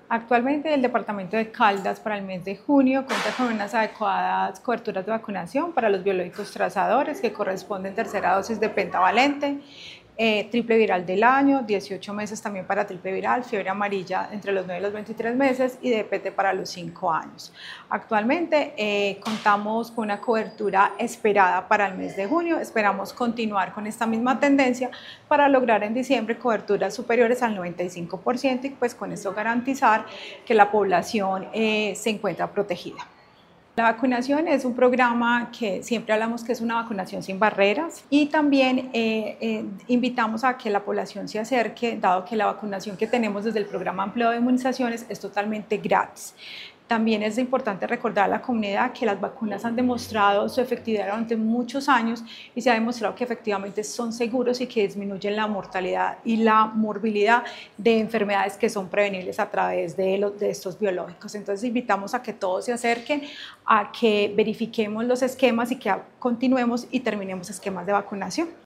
Actualmente el departamento de Caldas para el mes de junio cuenta con unas adecuadas coberturas de vacunación para los biológicos trazadores que corresponden tercera dosis de pentavalente, triple viral del año, 18 meses también para triple viral, fiebre amarilla entre los 9 y los 23 meses y DPT para los 5 años. Actualmente contamos con una cobertura esperada para el mes de junio, esperamos continuar con esta misma tendencia para lograr en diciembre coberturas superiores al 95% y pues con esto garantizar que la población se encuentra protegida. La vacunación es un programa que siempre hablamos que es una vacunación sin barreras y también invitamos a que la población se acerque, dado que la vacunación que tenemos desde el programa amplio de inmunizaciones es totalmente gratis. También es importante recordar a la comunidad que las vacunas han demostrado su efectividad durante muchos años y se ha demostrado que efectivamente son seguros y que disminuyen la mortalidad y la morbilidad de enfermedades que son prevenibles a través de estos biológicos. Entonces invitamos a que todos se acerquen, a que verifiquemos los esquemas y que continuemos y terminemos esquemas de vacunación.